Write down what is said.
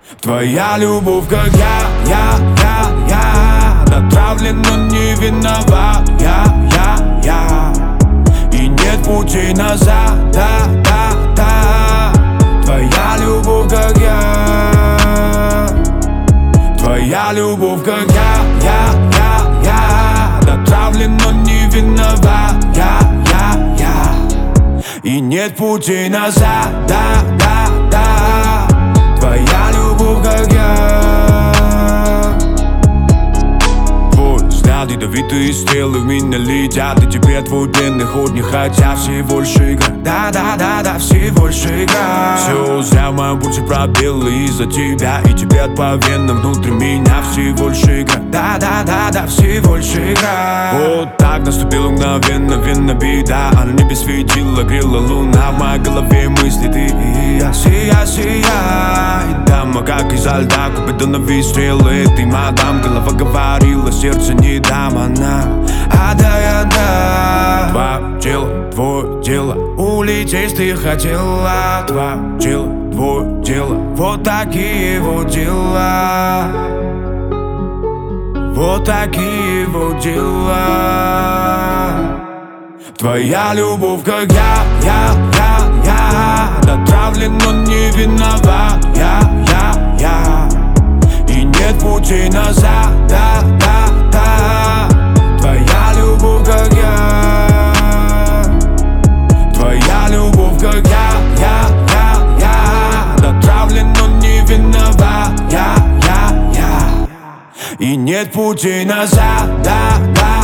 Твоя любовь, как я натравлен, но не виноват я. И нет пути назад, Твоя любовь, как я. Твоя любовь, как я натравлен, но не виноват я. И нет пути назад, Твоя любовь, как я. Твой взгляд, ядовитые стрелы в меня летят, и тебе твой длинный ходник, хотя всего лишь игра. Да, всего лишь игра. Все зря в моем пути пробелы из-за тебя, и тебе отповенно внутри меня всего лишь игра. Да, всего лишь игра. Вот так наступила мгновенно беда, а на небе светила, грела луна. В моей голове мысли ты и я. Сияй, дама, как изо льда, купидоновые выстрелы. Ты мадам, голова говорила, сердце не дам, она отдай. Твое дело, улететь ты хотела. Твое дело, вот такие вот дела. Вот такие вот дела. Твоя любовь, как я натравлен, но не виноват я. И нет пути назад, Твоя любовь, как я. Твоя любовь, как я натравлен, но не виноват я. И нет пути назад,